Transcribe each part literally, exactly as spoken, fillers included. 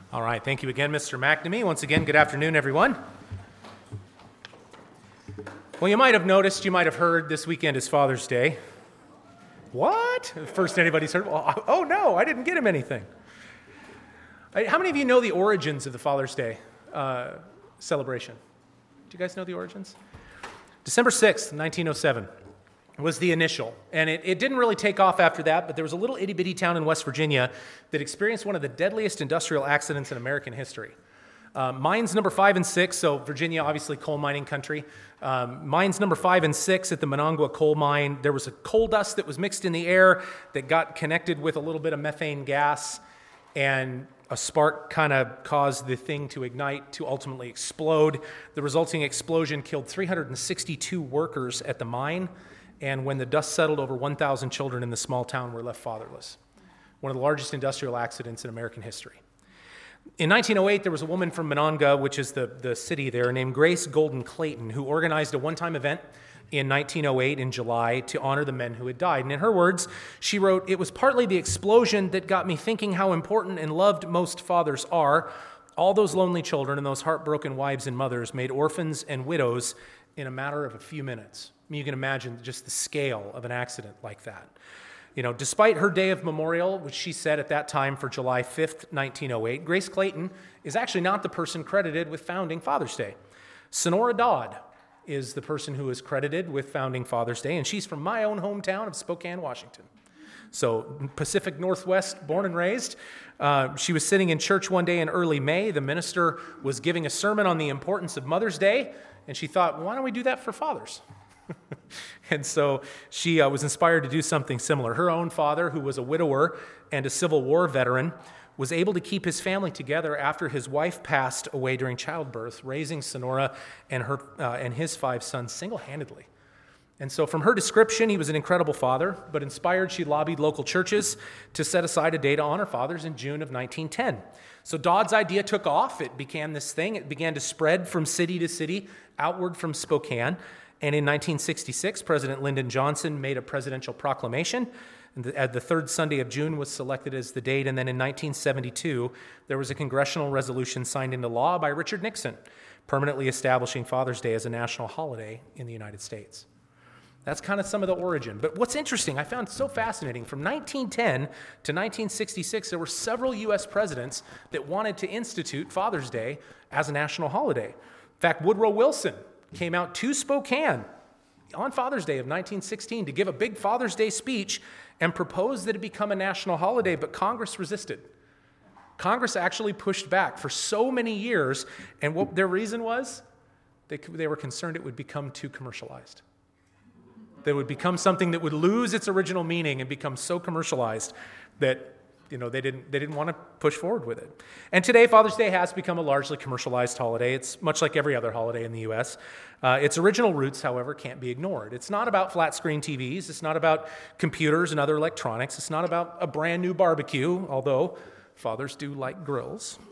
All right, thank you again, Mister McNamee. Once again, good afternoon, everyone. Well, you might have noticed, you might have heard, this weekend is Father's Day. What? First anybody's heard, well, oh no, I didn't get him anything. How many of you know the origins of the Father's Day uh, celebration? Do you guys know the origins? December sixth, nineteen oh seven was the initial. And it, it didn't really take off after that, but there was a little itty-bitty town in West Virginia that experienced one of the deadliest industrial accidents in American history. Uh, mines number five and six, so Virginia, obviously coal mining country. Um, mines number five and six at the Monongahela coal mine, there was a coal dust that was mixed in the air that got connected with a little bit of methane gas, and a spark kind of caused the thing to ignite, to ultimately explode. The resulting explosion killed three hundred sixty-two workers at the mine, and when the dust settled, over one thousand children in the small town were left fatherless. One of the largest industrial accidents in American history. In nineteen oh eight, there was a woman from Monongahela, which is the, the city there, named Grace Golden Clayton, who organized a one-time event in nineteen oh eight in July to honor the men who had died. And in her words, she wrote, "It was partly the explosion that got me thinking how important and loved most fathers are. All those lonely children and those heartbroken wives and mothers made orphans and widows in a matter of a few minutes." I mean, you can imagine just the scale of an accident like that. You know, despite her day of memorial, which she set at that time for July fifth, nineteen oh eight, Grace Clayton is actually not the person credited with founding Father's Day. Sonora Dodd is the person who is credited with founding Father's Day, and she's from my own hometown of Spokane, Washington. So Pacific Northwest, born and raised. Uh, she was sitting in church one day in early May. The minister was giving a sermon on the importance of Mother's Day, and she thought, well, why don't we do that for fathers? And so she uh, was inspired to do something similar. Her own father, who was a widower and a Civil War veteran, was able to keep his family together after his wife passed away during childbirth, raising Sonora and her uh, and his five sons single-handedly. And so from her description, he was an incredible father, but inspired, she lobbied local churches to set aside a day to honor fathers in June of nineteen ten. So Dodd's idea took off. It became this thing. It began to spread from city to city, outward from Spokane. And in nineteen sixty-six, President Lyndon Johnson made a presidential proclamation. And the, uh, the third Sunday of June was selected as the date. And then in nineteen seventy-two, there was a congressional resolution signed into law by Richard Nixon, permanently establishing Father's Day as a national holiday in the United States. That's kind of some of the origin. But what's interesting, I found so fascinating, from nineteen ten to nineteen sixty-six, there were several U S presidents that wanted to institute Father's Day as a national holiday. In fact, Woodrow Wilson came out to Spokane on Father's Day of nineteen sixteen to give a big Father's Day speech and proposed that it become a national holiday, but Congress resisted. Congress actually pushed back for so many years, and what their reason was, they, they were concerned it would become too commercialized. That it would become something that would lose its original meaning and become so commercialized that you know, they didn't they didn't want to push forward with it. And today, Father's Day has become a largely commercialized holiday. It's much like every other holiday in the U S. Uh, its original roots, however, can't be ignored. It's not about flat-screen T Vs. It's not about computers and other electronics. It's not about a brand new barbecue, although fathers do like grills.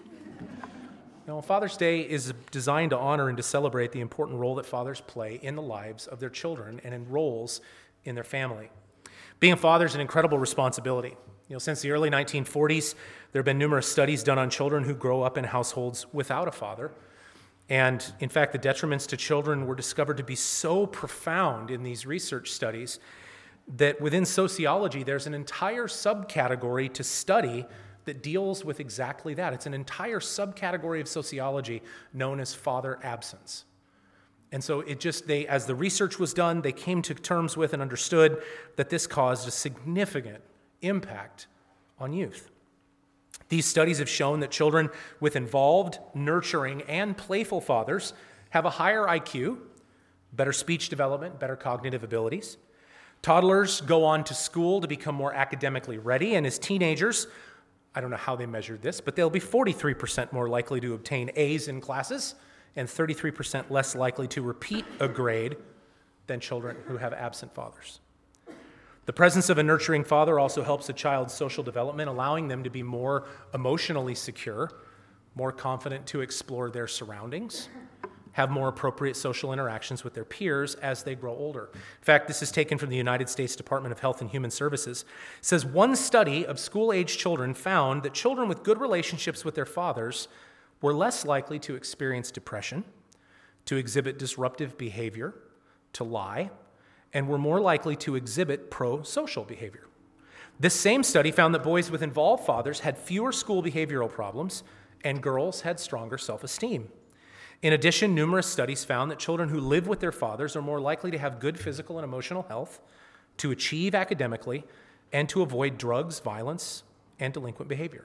No, Father's Day is designed to honor and to celebrate the important role that fathers play in the lives of their children and in roles in their family. Being a father is an incredible responsibility. You know, since the early nineteen forties, there have been numerous studies done on children who grow up in households without a father. And in fact, the detriments to children were discovered to be so profound in these research studies that within sociology, there's an entire subcategory to study that deals with exactly that. It's an entire subcategory of sociology known as father absence. And so it just, they, as the research was done, they came to terms with and understood that this caused a significant impact on youth. These studies have shown that children with involved, nurturing, and playful fathers have a higher I Q, better speech development, better cognitive abilities. Toddlers go on to school to become more academically ready, and as teenagers, I don't know how they measured this, but they'll be forty-three percent more likely to obtain A's in classes and thirty-three percent less likely to repeat a grade than children who have absent fathers. The presence of a nurturing father also helps a child's social development, allowing them to be more emotionally secure, more confident to explore their surroundings, have more appropriate social interactions with their peers as they grow older. In fact, this is taken from the United States Department of Health and Human Services. It says one study of school-age children found that children with good relationships with their fathers were less likely to experience depression, to exhibit disruptive behavior, to lie, and were more likely to exhibit pro-social behavior. This same study found that boys with involved fathers had fewer school behavioral problems, and girls had stronger self-esteem. In addition, numerous studies found that children who live with their fathers are more likely to have good physical and emotional health, to achieve academically, and to avoid drugs, violence, and delinquent behavior.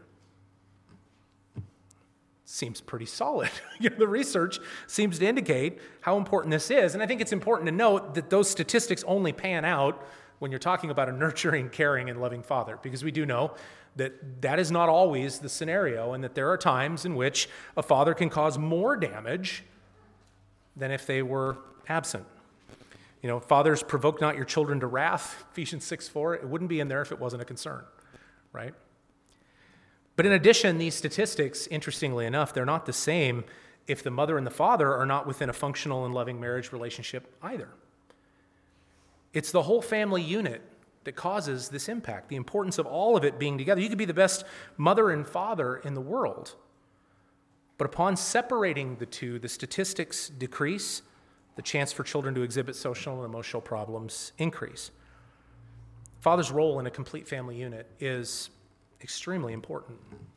Seems pretty solid. You know, the research seems to indicate how important this is. And I think it's important to note that those statistics only pan out when you're talking about a nurturing, caring, and loving father, because we do know that that is not always the scenario, and that there are times in which a father can cause more damage than if they were absent. You know, fathers, provoke not your children to wrath, Ephesians six four. It wouldn't be in there if it wasn't a concern, right? But in addition, these statistics, interestingly enough, they're not the same if the mother and the father are not within a functional and loving marriage relationship either. It's the whole family unit that causes this impact, the importance of all of it being together. You could be the best mother and father in the world, but upon separating the two, the statistics decrease, the chance for children to exhibit social and emotional problems increase. Father's role in a complete family unit is extremely important.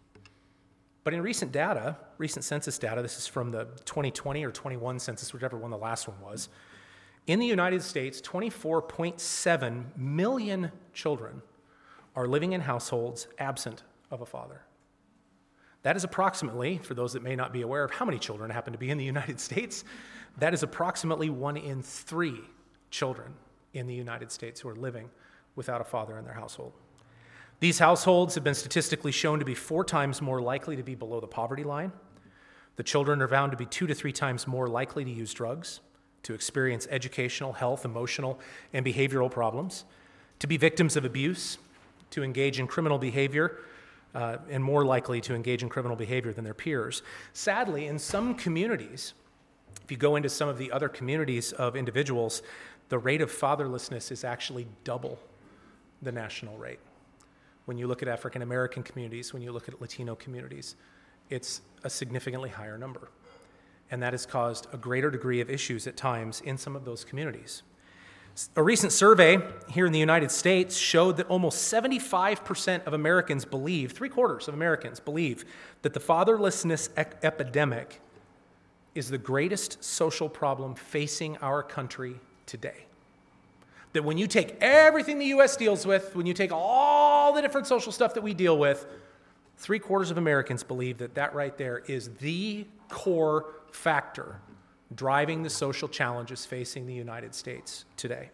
But in recent data, recent census data, this is from the twenty twenty or twenty-one census, whichever one the last one was, in the United States, twenty-four point seven million children are living in households absent of a father. That is approximately, for those that may not be aware of how many children happen to be in the United States, that is approximately one in three children in the United States who are living without a father in their household. These households have been statistically shown to be four times more likely to be below the poverty line. The children are found to be two to three times more likely to use drugs, to experience educational, health, emotional, and behavioral problems, to be victims of abuse, to engage in criminal behavior, uh, and more likely to engage in criminal behavior than their peers. Sadly, in some communities, if you go into some of the other communities of individuals, the rate of fatherlessness is actually double the national rate. When you look at African American communities, when you look at Latino communities, it's a significantly higher number. And that has caused a greater degree of issues at times in some of those communities. A recent survey here in the United States showed that almost seventy-five percent of Americans believe, three quarters of Americans believe, that the fatherlessness e- epidemic is the greatest social problem facing our country today. That when you take everything the U S deals with, when you take all the different social stuff that we deal with, three quarters of Americans believe that that right there is the core factor driving the social challenges facing the United States today.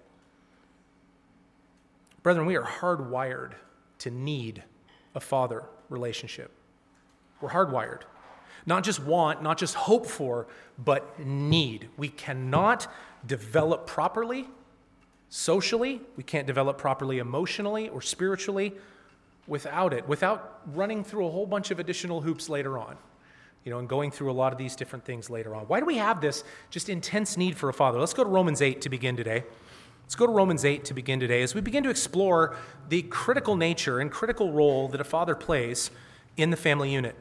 Brethren, we are hardwired to need a father relationship. We're hardwired. Not just want, not just hope for, but need. We cannot develop properly socially. We can't develop properly emotionally or spiritually without it, without running through a whole bunch of additional hoops later on. You know, and going through a lot of these different things later on. Why do we have this just intense need for a father? Let's go to Romans eight to begin today. Let's go to Romans eight to begin today as we begin to explore the critical nature and critical role that a father plays in the family unit.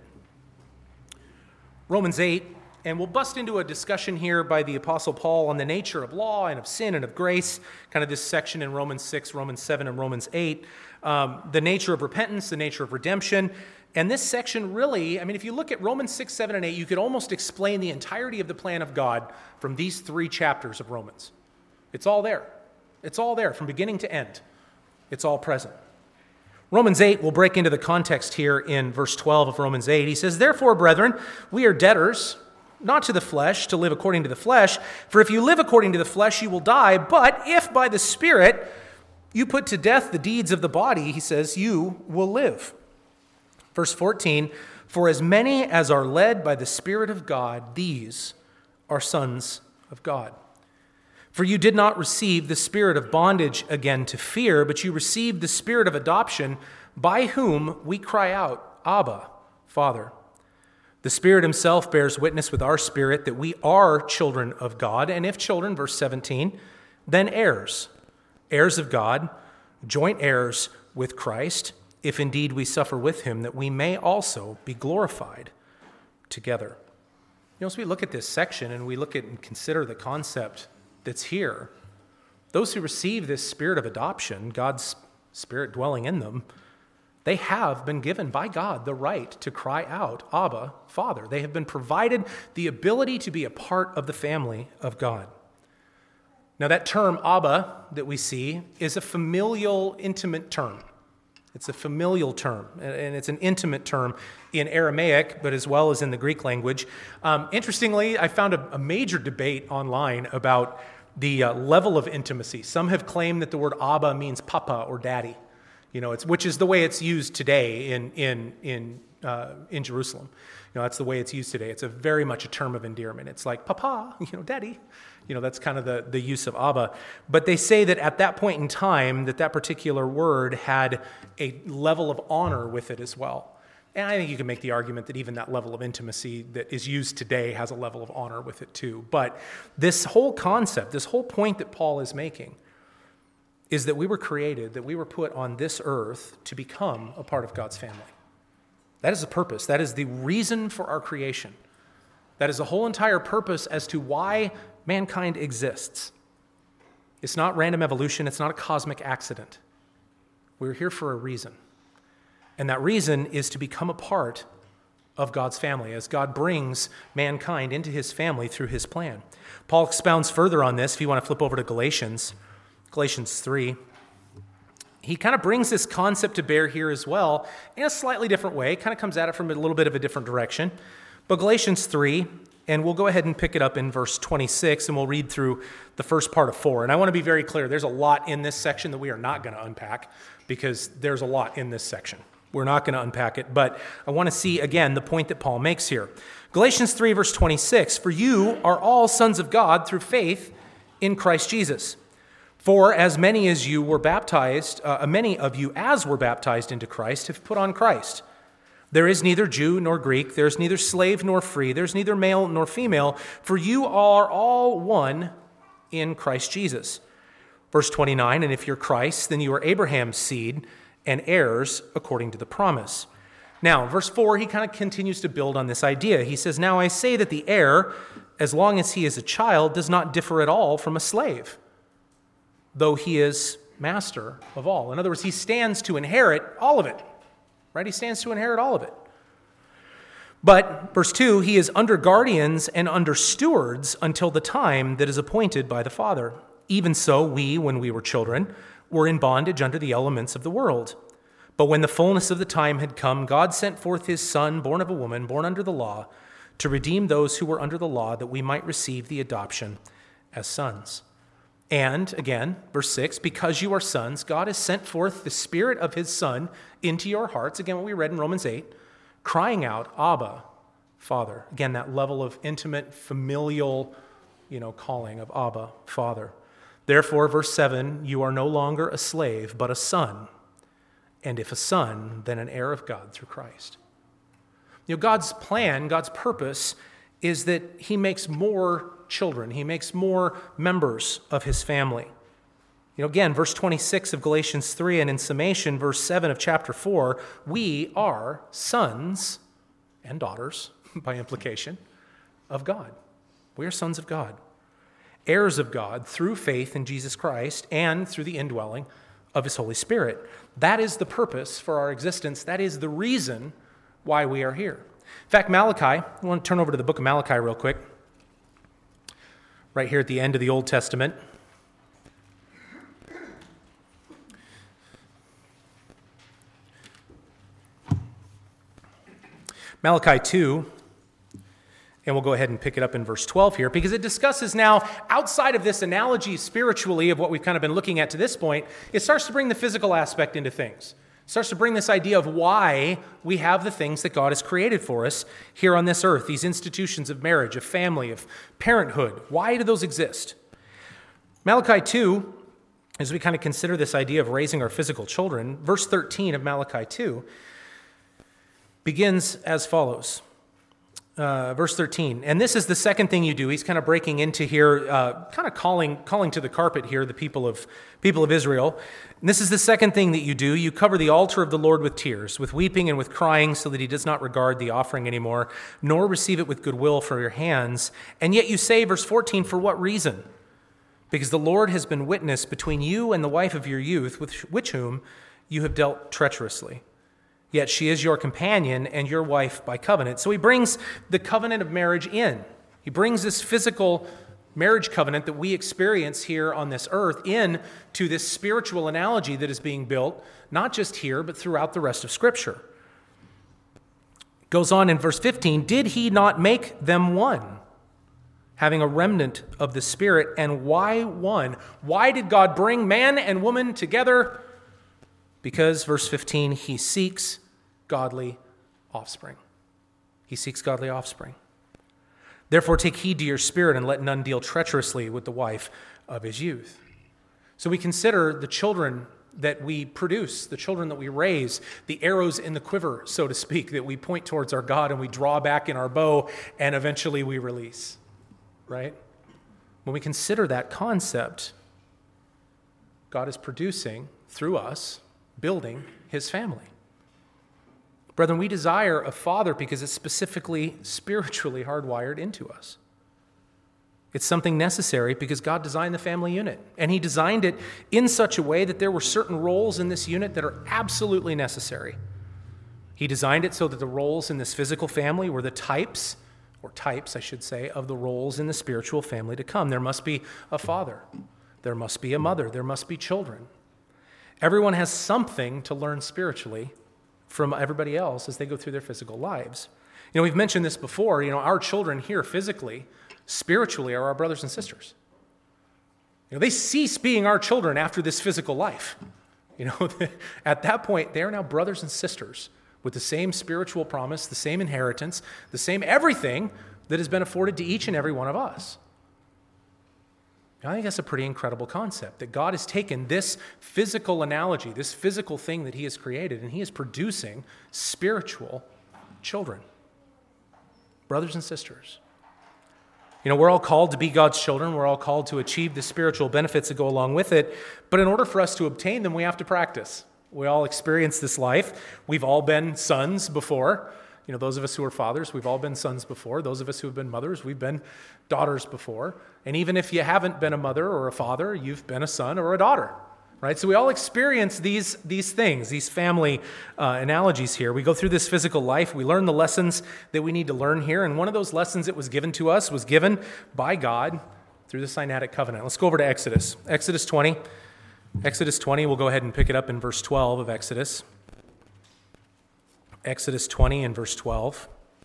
Romans eight, and we'll bust into a discussion here by the Apostle Paul on the nature of law and of sin and of grace, kind of this section in Romans six, Romans seven, and Romans eight, um, the nature of repentance, the nature of redemption. And this section really, I mean, if you look at Romans six, seven, and eight, you could almost explain the entirety of the plan of God from these three chapters of Romans. It's all there. It's all there from beginning to end. It's all present. Romans eight, we'll break into the context here in verse twelve of Romans eight. He says, "Therefore, brethren, we are debtors, not to the flesh, to live according to the flesh. For if you live according to the flesh, you will die. But if by the Spirit you put to death the deeds of the body," he says, "you will live." Verse fourteen, "For as many as are led by the Spirit of God, these are sons of God. For you did not receive the spirit of bondage again to fear, but you received the spirit of adoption, by whom we cry out, Abba, Father. The Spirit himself bears witness with our spirit that we are children of God, and if children, verse seventeen, then heirs, heirs of God, joint heirs with Christ, if indeed we suffer with him, that we may also be glorified together. You know, as we look at this section and we look at and consider the concept that's here, those who receive this spirit of adoption, God's Spirit dwelling in them, they have been given by God the right to cry out, Abba, Father. They have been provided the ability to be a part of the family of God. Now, that term, Abba, that we see is a familial, intimate term. It's a familial term, and it's an intimate term in Aramaic, but as well as in the Greek language. Um, interestingly, I found a, a major debate online about the uh, level of intimacy. Some have claimed that the word Abba means papa or daddy, you know, it's which is the way it's used today in in in uh, in Jerusalem. You know, that's the way it's used today. It's a very much a term of endearment. It's like papa, you know, daddy. You know, that's kind of the, the use of Abba. But they say that at that point in time, that that particular word had a level of honor with it as well. And I think you can make the argument that even that level of intimacy that is used today has a level of honor with it too. But this whole concept, this whole point that Paul is making, is that we were created, that we were put on this earth to become a part of God's family. That is the purpose. That is the reason for our creation. That is the whole entire purpose as to why mankind exists. It's not random evolution. It's not a cosmic accident. We're here for a reason. And that reason is to become a part of God's family as God brings mankind into his family through his plan. Paul expounds further on this. If you want to flip over to Galatians, Galatians three, he kind of brings this concept to bear here as well in a slightly different way. Kind of comes at it from a little bit of a different direction. But Galatians three, and we'll go ahead and pick it up in verse twenty-six, and we'll read through the first part of four. And I want to be very clear, there's a lot in this section that we are not going to unpack because there's a lot in this section. We're not going to unpack it, but I want to see, again, the point that Paul makes here. Galatians three, verse twenty-six, for you are all sons of God through faith in Christ Jesus. For as many as you were baptized, uh, many of you as were baptized into Christ have put on Christ. There is neither Jew nor Greek, there is neither slave nor free, there is neither male nor female, for you are all one in Christ Jesus. Verse twenty-nine, and if you're Christ, then you are Abraham's seed and heirs according to the promise. Now, verse four, he kind of continues to build on this idea. He says, now I say that the heir, as long as he is a child, does not differ at all from a slave, though he is master of all. In other words, he stands to inherit all of it. Right? He stands to inherit all of it. But, verse two, he is under guardians and under stewards until the time that is appointed by the Father. Even so, we, when we were children, were in bondage under the elements of the world. But when the fullness of the time had come, God sent forth his Son, born of a woman, born under the law, to redeem those who were under the law, that we might receive the adoption as sons. And, again, verse six, because you are sons, God has sent forth the Spirit of his Son into your hearts, again, what we read in Romans eight, crying out, Abba, Father. Again, that level of intimate, familial, you know, calling of Abba, Father. Therefore, verse seven, you are no longer a slave, but a son. And if a son, then an heir of God through Christ. You know, God's plan, God's purpose is that he makes more children. He makes more members of his family. You know, again, verse twenty-six of Galatians three, and in summation, verse seven of chapter four, we are sons and daughters, by implication, of God. We are sons of God, heirs of God through faith in Jesus Christ and through the indwelling of his Holy Spirit. That is the purpose for our existence. That is the reason why we are here. In fact, Malachi, I want to turn over to the book of Malachi real quick. Right here at the end of the Old Testament. Malachi two, and we'll go ahead and pick it up in verse twelve here, because it discusses now, outside of this analogy spiritually of what we've kind of been looking at to this point, it starts to bring the physical aspect into things. It starts to bring this idea of why we have the things that God has created for us here on this earth, these institutions of marriage, of family, of parenthood. Why do those exist? Malachi two, as we kind of consider this idea of raising our physical children, verse thirteen of Malachi two begins as follows. Uh, verse thirteen, and this is the second thing you do. He's kind of breaking into here, uh, kind of calling calling to the carpet here, the people of people of Israel. And this is the second thing that you do. You cover the altar of the Lord with tears, with weeping and with crying, so that he does not regard the offering anymore, nor receive it with goodwill from your hands. And yet you say, verse fourteen, for what reason? Because the Lord has been witness between you and the wife of your youth, with which whom you have dealt treacherously. Yet she is your companion and your wife by covenant. So he brings the covenant of marriage in. He brings this physical marriage covenant that we experience here on this earth in to this spiritual analogy that is being built, not just here, but throughout the rest of Scripture. It goes on in verse fifteen, did he not make them one, having a remnant of the Spirit? And why one? Why did God bring man and woman together? Because, verse fifteen, he seeks godly offspring. He seeks godly offspring. Therefore, take heed to your spirit and let none deal treacherously with the wife of his youth. So we consider the children that we produce, the children that we raise, the arrows in the quiver, so to speak, that we point towards our God and we draw back in our bow and eventually we release, right? When we consider that concept, God is producing through us, building his family. Brethren, we desire a father because it's specifically spiritually hardwired into us. It's something necessary because God designed the family unit, and he designed it in such a way that there were certain roles in this unit that are absolutely necessary. He designed it so that the roles in this physical family were the types, or types, I should say, of the roles in the spiritual family to come. There must be a father. There must be a mother. There must be children. Everyone has something to learn spiritually from everybody else as they go through their physical lives. You know, we've mentioned this before. You know, our children here physically, spiritually, are our brothers and sisters. You know, they cease being our children after this physical life. You know, at that point, they are now brothers and sisters with the same spiritual promise, the same inheritance, the same everything that has been afforded to each and every one of us. I think that's a pretty incredible concept, that God has taken this physical analogy, this physical thing that he has created, and he is producing spiritual children, brothers and sisters. You know, we're all called to be God's children. We're all called to achieve the spiritual benefits that go along with it. But in order for us to obtain them, we have to practice. We all experience this life. We've all been sons before. You know, those of us who are fathers, we've all been sons before. Those of us who have been mothers, we've been daughters before. And even if you haven't been a mother or a father, you've been a son or a daughter, right? So we all experience these, these things, these family uh, analogies here. We go through this physical life. We learn the lessons that we need to learn here. And one of those lessons that was given to us was given by God through the Sinaitic covenant. Let's go over to Exodus. Exodus twenty. Exodus twenty, we'll go ahead and pick it up in verse twelve of Exodus. Exodus twenty and verse twelve.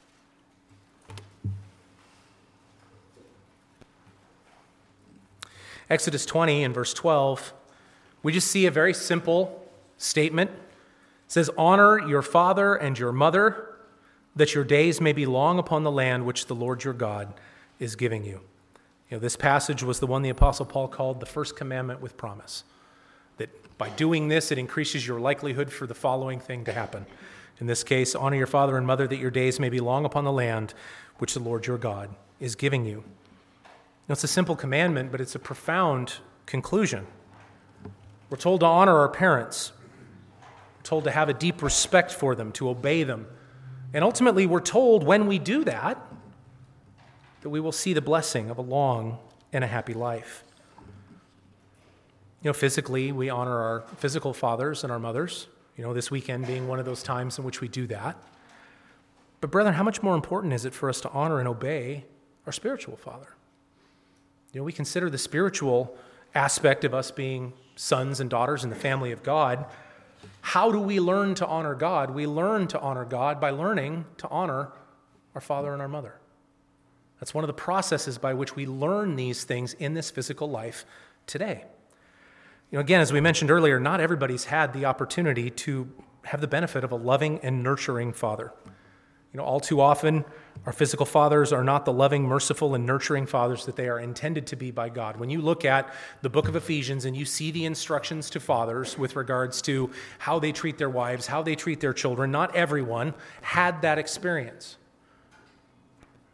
Exodus twenty and verse twelve, we just see a very simple statement. It says, honor your father and your mother, that your days may be long upon the land which the Lord your God is giving you. You know, this passage was the one the Apostle Paul called the first commandment with promise. That by doing this, it increases your likelihood for the following thing to happen. In this case, honor your father and mother that your days may be long upon the land which the Lord your God is giving you. Now, it's a simple commandment, but it's a profound conclusion. We're told to honor our parents. We're told to have a deep respect for them, to obey them. And ultimately, we're told when we do that, that we will see the blessing of a long and a happy life. You know, physically, we honor our physical fathers and our mothers. You know, this weekend being one of those times in which we do that. But brethren, how much more important is it for us to honor and obey our spiritual father? You know, we consider the spiritual aspect of us being sons and daughters in the family of God. How do we learn to honor God? We learn to honor God by learning to honor our father and our mother. That's one of the processes by which we learn these things in this physical life today. You know, again, as we mentioned earlier, not everybody's had the opportunity to have the benefit of a loving and nurturing father. You know, all too often, our physical fathers are not the loving, merciful, and nurturing fathers that they are intended to be by God. When you look at the book of Ephesians and you see the instructions to fathers with regards to how they treat their wives, how they treat their children, not everyone had that experience.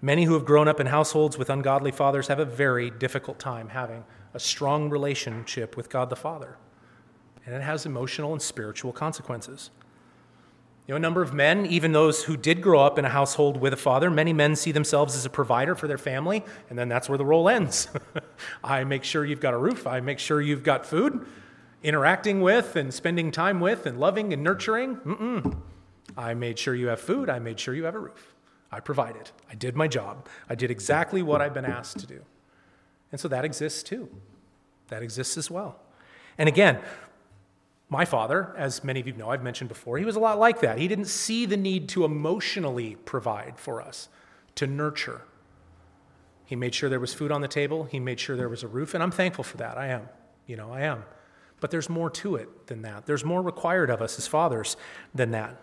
Many who have grown up in households with ungodly fathers have a very difficult time having a strong relationship with God the Father. And it has emotional and spiritual consequences. You know, a number of men, even those who did grow up in a household with a father, many men see themselves as a provider for their family, and then that's where the role ends. I make sure you've got a roof. I make sure you've got food, interacting with and spending time with and loving and nurturing. Mm-mm. I made sure you have food. I made sure you have a roof. I provided. I did my job. I did exactly what I've been asked to do. And so that exists too. That exists as well. And again, my father, as many of you know, I've mentioned before, he was a lot like that. He didn't see the need to emotionally provide for us, to nurture. He made sure there was food on the table. He made sure there was a roof, and I'm thankful for that. I am. You know, I am. But there's more to it than that. There's more required of us as fathers than that.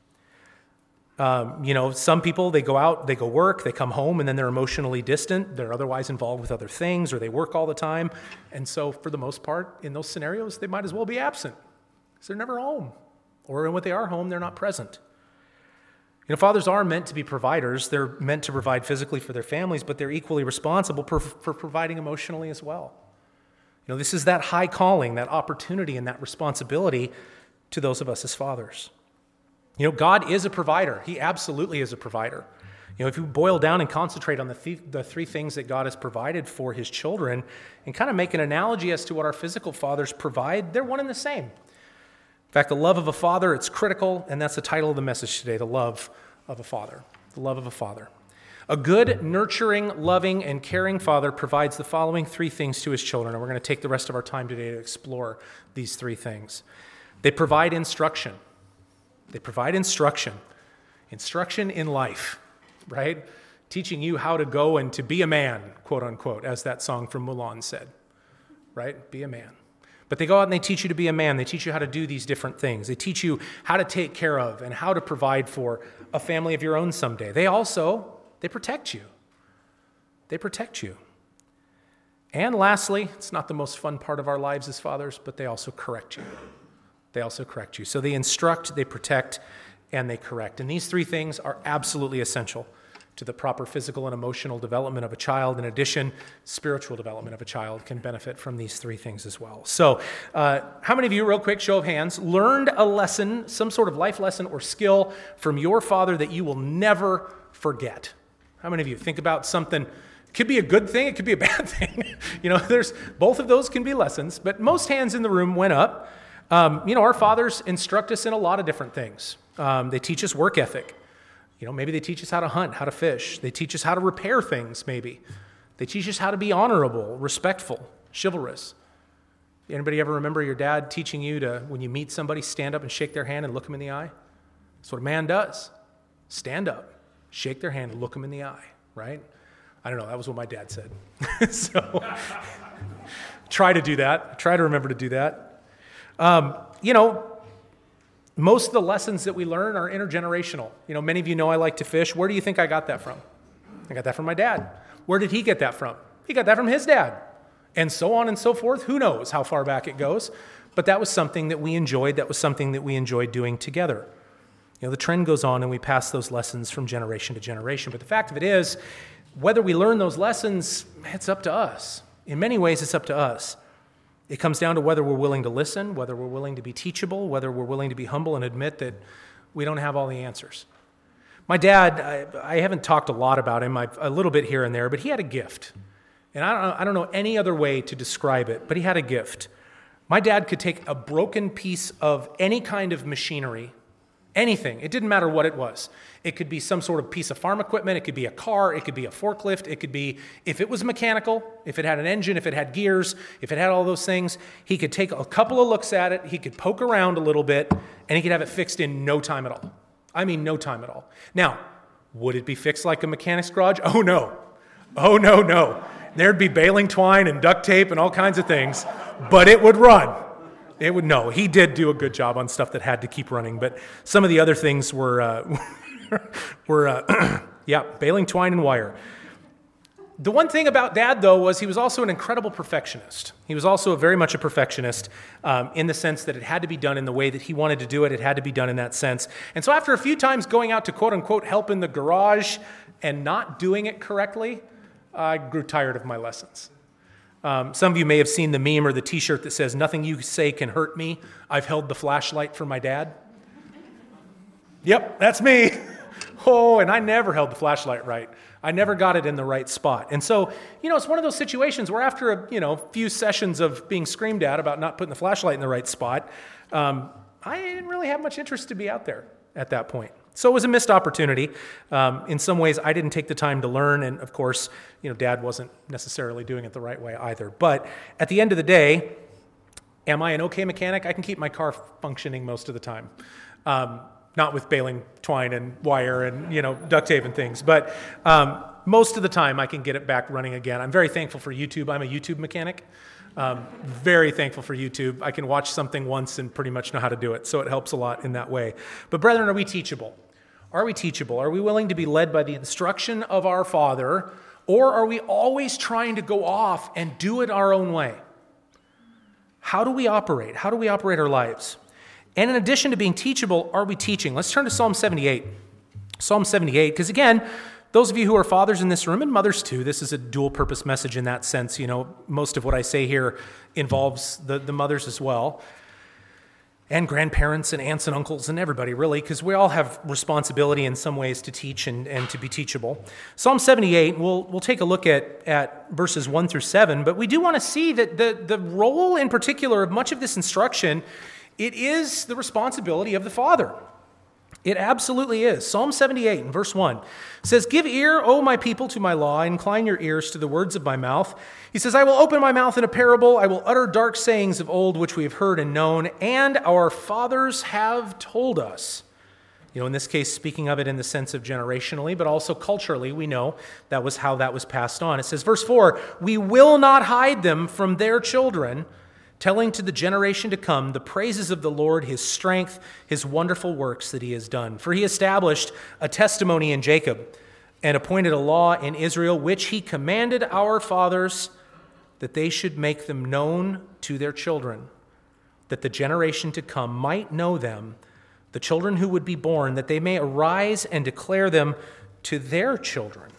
Um, you know, some people, they go out, they go work, they come home, and then they're emotionally distant. They're otherwise involved with other things, or they work all the time. And so for the most part, in those scenarios, they might as well be absent. Because they're never home. Or when they are home, they're not present. You know, fathers are meant to be providers. They're meant to provide physically for their families, but they're equally responsible for, for providing emotionally as well. You know, this is that high calling, that opportunity, and that responsibility to those of us as fathers. You know, God is a provider. He absolutely is a provider. You know, if you boil down and concentrate on the, th- the three things that God has provided for his children and kind of make an analogy as to what our physical fathers provide, they're one and the same. In fact, the love of a father, it's critical, and that's the title of the message today, the love of a father. The love of a father. A good, nurturing, loving, and caring father provides the following three things to his children, and we're going to take the rest of our time today to explore these three things. They provide instruction. They provide instruction. Instruction in life, right? Teaching you how to go and to be a man, quote unquote, as that song from Mulan said, right? Be a man. But they go out and they teach you to be a man. They teach you how to do these different things. They teach you how to take care of and how to provide for a family of your own someday. They also, they protect you. They protect you. And lastly, it's not the most fun part of our lives as fathers, but they also correct you. They also correct you. So they instruct, they protect, and they correct. And these three things are absolutely essential to the proper physical and emotional development of a child. In addition, spiritual development of a child can benefit from these three things as well. So uh, how many of you, real quick, show of hands, learned a lesson, some sort of life lesson or skill from your father that you will never forget? How many of you think about something? It could be a good thing, it could be a bad thing. You know, there's both of those can be lessons, but most hands in the room went up. Um, you know, our fathers instruct us in a lot of different things. Um, they teach us work ethic. You know, maybe they teach us how to hunt, how to fish. They teach us how to repair things, maybe. They teach us how to be honorable, respectful, chivalrous. Anybody ever remember your dad teaching you to, when you meet somebody, stand up and shake their hand and look them in the eye? That's what a man does. Stand up, shake their hand, and look them in the eye, right? I don't know, that was what my dad said. So try to do that. Try to remember to do that. Um, you know, most of the lessons that we learn are intergenerational. You know, many of you know I like to fish. Where do you think I got that from? I got that from my dad. Where did he get that from? He got that from his dad. And so on and so forth. Who knows how far back it goes? But that was something that we enjoyed. That was something that we enjoyed doing together. You know, the trend goes on and we pass those lessons from generation to generation. But the fact of it is, whether we learn those lessons, it's up to us. In many ways, it's up to us. It comes down to whether we're willing to listen, whether we're willing to be teachable, whether we're willing to be humble and admit that we don't have all the answers. My dad, I, I haven't talked a lot about him, I've, a little bit here and there, but he had a gift. And I don't, I don't know any other way to describe it, but he had a gift. My dad could take a broken piece of any kind of machinery, anything, it didn't matter what it was. It could be some sort of piece of farm equipment, it could be a car, it could be a forklift, it could be, if it was mechanical, if it had an engine, if it had gears, if it had all those things, he could take a couple of looks at it, he could poke around a little bit, and he could have it fixed in no time at all. I mean, no time at all. Now, would it be fixed like a mechanic's garage? Oh, no. Oh, no, no. There'd be baling twine and duct tape and all kinds of things, but it would run. It would, no, he did do a good job on stuff that had to keep running, but some of the other things were, uh, were uh, yeah, baling twine and wire. The one thing about Dad, though, was he was also an incredible perfectionist. He was also very much a perfectionist um, in the sense that it had to be done in the way that he wanted to do it. It had to be done in that sense. And so after a few times going out to quote-unquote help in the garage and not doing it correctly, I grew tired of my lessons. Um, some of you may have seen the meme or the T-shirt that says, "Nothing you say can hurt me. I've held the flashlight for my dad." Yep, that's me. Oh, and I never held the flashlight right. I never got it in the right spot. And so, you know, it's one of those situations where after a, you know, few sessions of being screamed at about not putting the flashlight in the right spot, um, I didn't really have much interest to be out there at that point. So it was a missed opportunity. Um, in some ways, I didn't take the time to learn. And of course, you know, Dad wasn't necessarily doing it the right way either. But at the end of the day, am I an okay mechanic? I can keep my car functioning most of the time. Um, Not with baling twine and wire and, you know, duct tape and things. But um, most of the time I can get it back running again. I'm very thankful for YouTube. I'm a YouTube mechanic. Um, very thankful for YouTube. I can watch something once and pretty much know how to do it. So it helps a lot in that way. But brethren, are we teachable? Are we teachable? Are we willing to be led by the instruction of our Father? Or are we always trying to go off and do it our own way? How do we operate? How do we operate our lives? And in addition to being teachable, are we teaching? Let's turn to Psalm seventy-eight. Psalm seventy-eight, because again, those of you who are fathers in this room, and mothers too, this is a dual-purpose message in that sense. You know, most of what I say here involves the, the mothers as well, and grandparents and aunts and uncles and everybody, really, because we all have responsibility in some ways to teach and, and to be teachable. Psalm seventy-eight, we'll, we'll take a look at, at verses one through seven, but we do want to see that the, the role in particular of much of this instruction, it is the responsibility of the father. It absolutely is. Psalm seventy-eight in verse one says, "Give ear, O my people, to my law. Incline your ears to the words of my mouth." He says, "I will open my mouth in a parable. I will utter dark sayings of old, which we have heard and known, and our fathers have told us." You know, in this case, speaking of it in the sense of generationally, but also culturally, we know that was how that was passed on. It says, verse four, "We will not hide them from their children, telling to the generation to come the praises of the Lord, his strength, his wonderful works that he has done. For he established a testimony in Jacob and appointed a law in Israel, which he commanded our fathers that they should make them known to their children, that the generation to come might know them, the children who would be born, that they may arise and declare them to their children,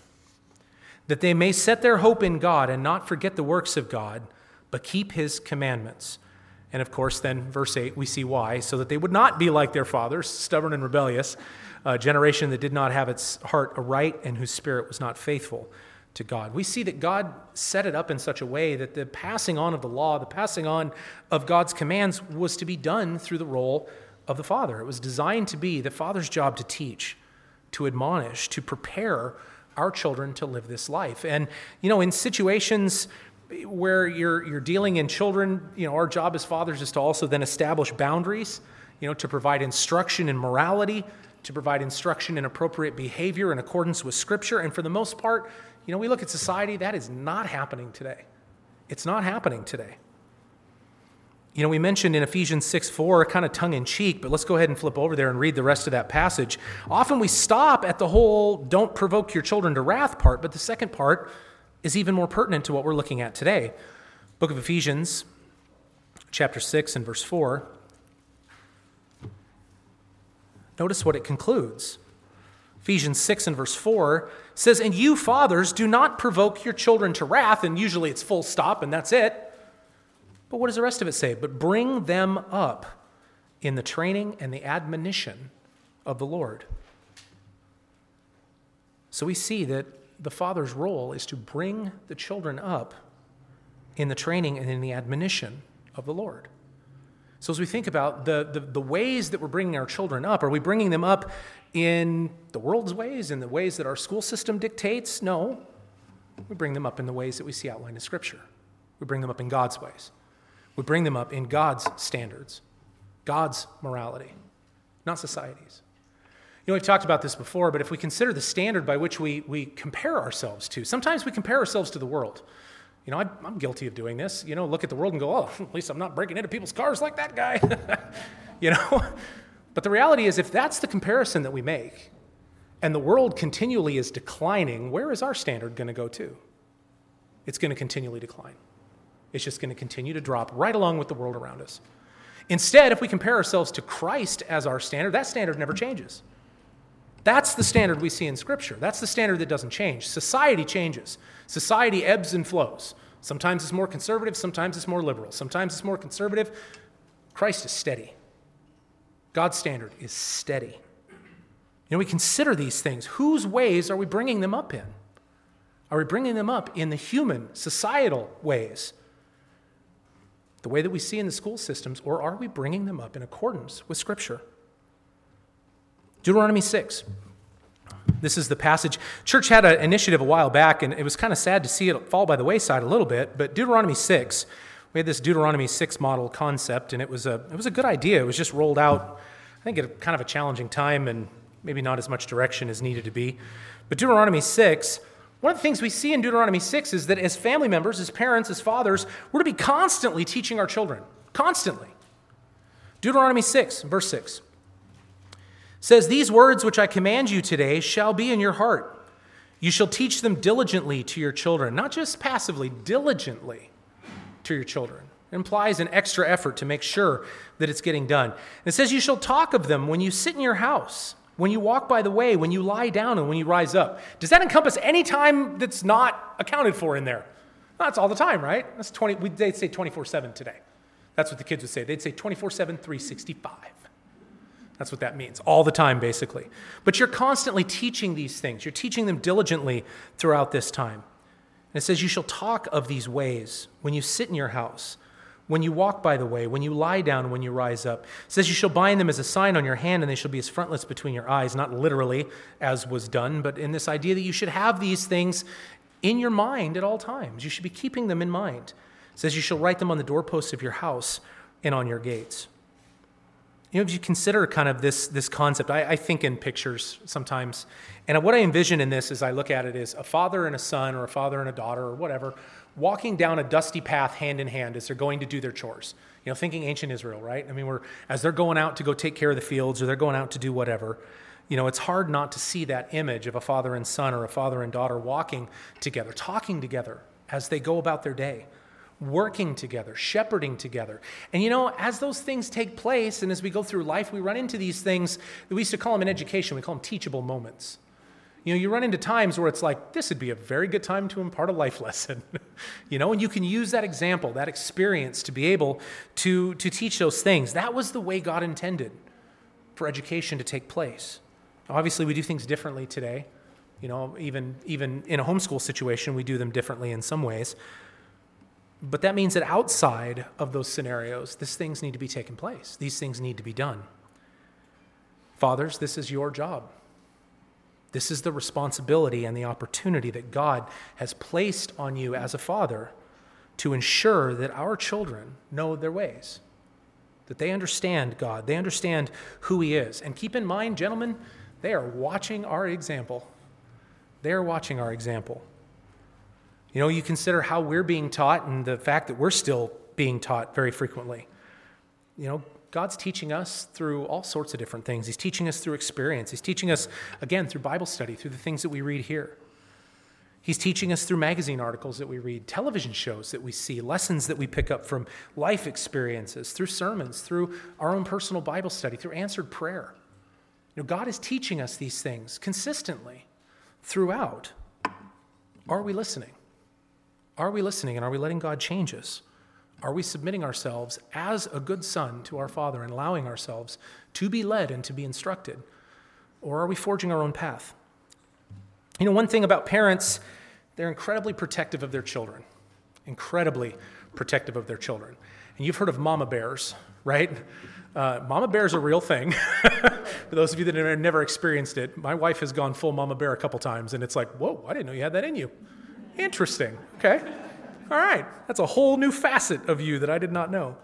that they may set their hope in God and not forget the works of God, but keep his commandments." And of course, then verse eight, we see why, so that they would not be like their fathers, stubborn and rebellious, a generation that did not have its heart aright and whose spirit was not faithful to God. We see that God set it up in such a way that the passing on of the law, the passing on of God's commands was to be done through the role of the father. It was designed to be the father's job to teach, to admonish, to prepare our children to live this life. And, you know, in situations where you're you're dealing in children, you know, our job as fathers is to also then establish boundaries, you know, to provide instruction in morality, to provide instruction in appropriate behavior in accordance with Scripture. And for the most part, you know, we look at society, that is not happening today. It's not happening today. You know, we mentioned in Ephesians six four, kind of tongue-in-cheek, but let's go ahead and flip over there and read the rest of that passage. Often we stop at the whole "don't provoke your children to wrath" part, but the second part is even more pertinent to what we're looking at today. Book of Ephesians, chapter six and verse four. Notice what it concludes. Ephesians six and verse four says, "And you fathers, do not provoke your children to wrath," and usually it's full stop and that's it. But what does the rest of it say? "But bring them up in the training and the admonition of the Lord." So we see that the father's role is to bring the children up in the training and in the admonition of the Lord. So as we think about the, the, the ways that we're bringing our children up, are we bringing them up in the world's ways, in the ways that our school system dictates? No. We bring them up in the ways that we see outlined in Scripture. We bring them up in God's ways. We bring them up in God's standards, God's morality, not society's. You know, we've talked about this before, but if we consider the standard by which we, we compare ourselves to, sometimes we compare ourselves to the world. You know, I, I'm guilty of doing this. You know, look at the world and go, "Oh, at least I'm not breaking into people's cars like that guy." You know? But the reality is, if that's the comparison that we make, and the world continually is declining, where is our standard going to go to? it's going to continually decline. It's just going to continue to drop right along with the world around us. Instead, if we compare ourselves to Christ as our standard, that standard never changes. That's the standard we see in Scripture. That's the standard that doesn't change. Society changes. Society ebbs and flows. Sometimes it's more conservative, sometimes it's more liberal. Sometimes it's more conservative. Christ is steady. God's standard is steady. You know, we consider these things. Whose ways are we bringing them up in? Are we bringing them up in the human, societal ways, the way that we see in the school systems, or are we bringing them up in accordance with Scripture? Deuteronomy six. This is the passage. Church had an initiative a while back, and it was kind of sad to see it fall by the wayside a little bit, but Deuteronomy six, we had this Deuteronomy six model concept, and it was a it was a good idea. It was just rolled out, I think, at a kind of a challenging time, and maybe not as much direction as needed to be. But Deuteronomy six, one of the things we see in Deuteronomy six is that as family members, as parents, as fathers, we're to be constantly teaching our children. Constantly. Deuteronomy six, verse six. Says, "These words which I command you today shall be in your heart. You shall teach them diligently to your children." Not just passively, diligently to your children. It implies an extra effort to make sure that it's getting done. It says, "You shall talk of them when you sit in your house, when you walk by the way, when you lie down, and when you rise up." Does that encompass any time that's not accounted for in there? Well, that's all the time, right? That's twenty. They'd say twenty-four seven today. That's what the kids would say. They'd say twenty-four seven, three sixty-five. That's what that means, all the time, basically. But you're constantly teaching these things. You're teaching them diligently throughout this time. And it says, "You shall talk of these ways when you sit in your house, when you walk by the way, when you lie down, when you rise up." It says, "You shall bind them as a sign on your hand, and they shall be as frontlets between your eyes." Not literally, as was done, but in this idea that you should have these things in your mind at all times. You should be keeping them in mind. It says, "You shall write them on the doorposts of your house and on your gates." You know, if you consider kind of this, this concept, I, I think in pictures sometimes. And what I envision in this as I look at it is a father and a son, or a father and a daughter, or whatever, walking down a dusty path hand in hand as they're going to do their chores. You know, thinking ancient Israel, right? I mean, we're as they're going out to go take care of the fields, or they're going out to do whatever. You know, it's hard not to see that image of a father and son, or a father and daughter walking together, talking together as they go about their day, working together, shepherding together. And you know, as those things take place, and as we go through life, we run into these things that we used to call them in education. We call them teachable moments. You know, you run into times where it's like, this would be a very good time to impart a life lesson. You know, and you can use that example, that experience, to be able to, to teach those things. That was the way God intended for education to take place. Obviously, we do things differently today. You know, even, even in a homeschool situation, we do them differently in some ways. But that means that outside of those scenarios, these things need to be taking place. These things need to be done. Fathers, this is your job. This is the responsibility and the opportunity that God has placed on you as a father to ensure that our children know their ways, that they understand God, they understand who He is. And keep in mind, gentlemen, they are watching our example. They are watching our example. You know, you consider how we're being taught and the fact that we're still being taught very frequently. You know, God's teaching us through all sorts of different things. He's teaching us through experience. He's teaching us, again, through Bible study, through the things that we read here. He's teaching us through magazine articles that we read, television shows that we see, lessons that we pick up from life experiences, through sermons, through our own personal Bible study, through answered prayer. You know, God is teaching us these things consistently throughout. Are we listening? Are we listening, and are we letting God change us? Are we submitting ourselves as a good son to our Father and allowing ourselves to be led and to be instructed? Or are we forging our own path? You know, one thing about parents, they're incredibly protective of their children. Incredibly protective of their children. And you've heard of mama bears, right? Uh, mama bear is a real thing. For those of you that have never experienced it, my wife has gone full mama bear a couple times, and it's like, whoa, I didn't know you had that in you. Interesting. Okay. All right. That's a whole new facet of you that I did not know.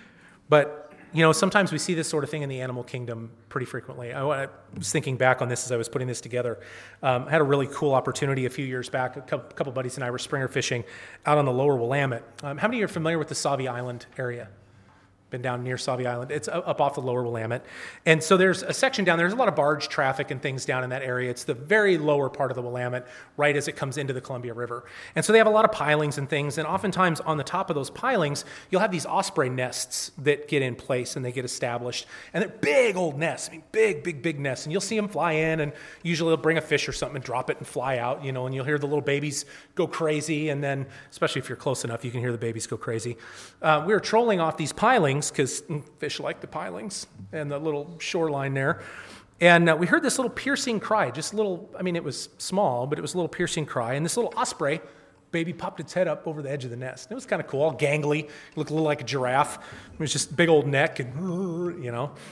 But, you know, sometimes we see this sort of thing in the animal kingdom pretty frequently. I, I was thinking back on this as I was putting this together. Um, I had a really cool opportunity a few years back. A couple, couple buddies and I were springer fishing out on the lower Willamette. Um, how many of you are familiar with the Sauvie Island area? Been down near Sauvie Island. It's up off the lower Willamette. And so there's a section down there. There's a lot of barge traffic and things down in that area. It's the very lower part of the Willamette, right as it comes into the Columbia River. And so they have a lot of pilings and things. And oftentimes on the top of those pilings, you'll have these osprey nests that get in place and they get established. And they're big old nests. I mean, big, big, big nests. And you'll see them fly in, and usually they'll bring a fish or something and drop it and fly out, you know, and you'll hear the little babies go crazy. And then, especially if you're close enough, you can hear the babies go crazy. Uh, we were trolling off these pilings, because fish like the pilings and the little shoreline there. And uh, we heard this little piercing cry, just a little, I mean, it was small, but it was a little piercing cry. And this little osprey baby popped its head up over the edge of the nest. It was kind of cool, all gangly. It looked a little like a giraffe. It was just big old neck and, you know.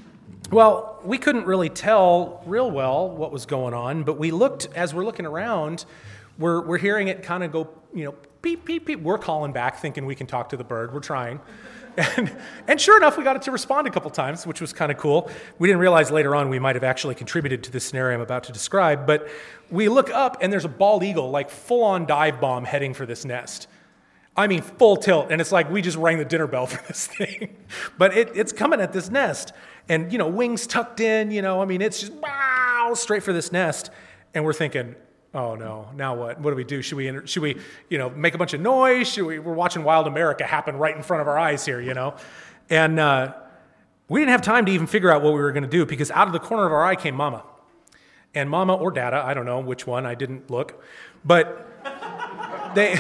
Well, we couldn't really tell real well what was going on, but we looked, as we're looking around, we're, we're hearing it kind of go, you know, beep, beep, beep. We're calling back thinking we can talk to the bird. We're trying. And, and sure enough, we got it to respond a couple times, which was kind of cool. We didn't realize later on we might have actually contributed to this scenario I'm about to describe, but we look up and there's a bald eagle, like full-on dive bomb heading for this nest. I mean, full tilt, and it's like we just rang the dinner bell for this thing. But it, it's coming at this nest, and, you know, wings tucked in, you know, I mean, it's just, wow, straight for this nest, and we're thinking, oh no, now what? What do we do? Should we, should we, you know, make a bunch of noise? Should we, we're watching Wild America happen right in front of our eyes here, you know? And uh, we didn't have time to even figure out what we were going to do, because out of the corner of our eye came Mama. And Mama or Dada, I don't know which one, I didn't look, but they,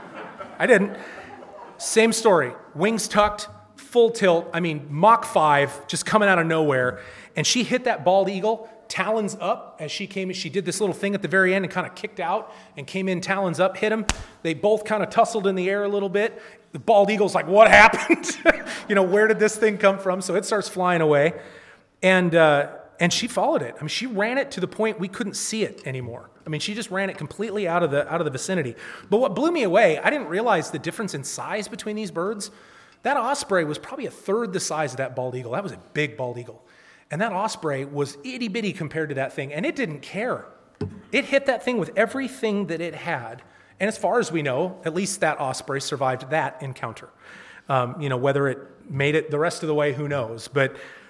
I didn't. Same story, wings tucked, full tilt, I mean, Mach five, just coming out of nowhere. And she hit that bald eagle, talons up as she came in. She did this little thing at the very end and kind of kicked out and came in talons up, hit him. They both kind of tussled in the air a little bit. The bald eagle's like, what happened? You know, where did this thing come from? So it starts flying away. And uh, and she followed it. I mean, she ran it to the point we couldn't see it anymore. I mean, she just ran it completely out of the out of the vicinity. But what blew me away, I didn't realize the difference in size between these birds. That osprey was probably a third the size of that bald eagle. That was a big bald eagle. And that osprey was itty-bitty compared to that thing, and it didn't care. It hit that thing with everything that it had. And as far as we know, at least that osprey survived that encounter. Um, you know, whether it made it the rest of the way, who knows? But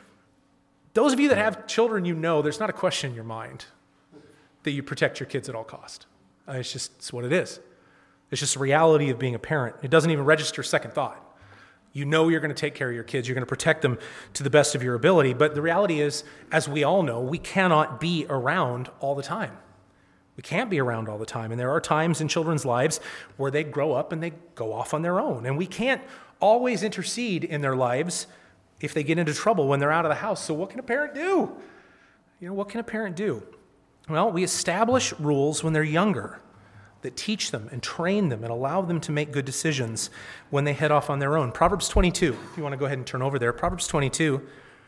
those of you that have children, you know there's not a question in your mind that you protect your kids at all cost. Uh, it's just it's what it is. It's just the reality of being a parent. It doesn't even register second thought. You know you're going to take care of your kids. You're going to protect them to the best of your ability. But the reality is, as we all know, we cannot be around all the time. We can't be around all the time. And there are times in children's lives where they grow up and they go off on their own. And we can't always intercede in their lives if they get into trouble when they're out of the house. So what can a parent do? You know, what can a parent do? Well, we establish rules when they're younger that teach them and train them and allow them to make good decisions when they head off on their own. Proverbs twenty-two, if you want to go ahead and turn over there. Proverbs twenty-two.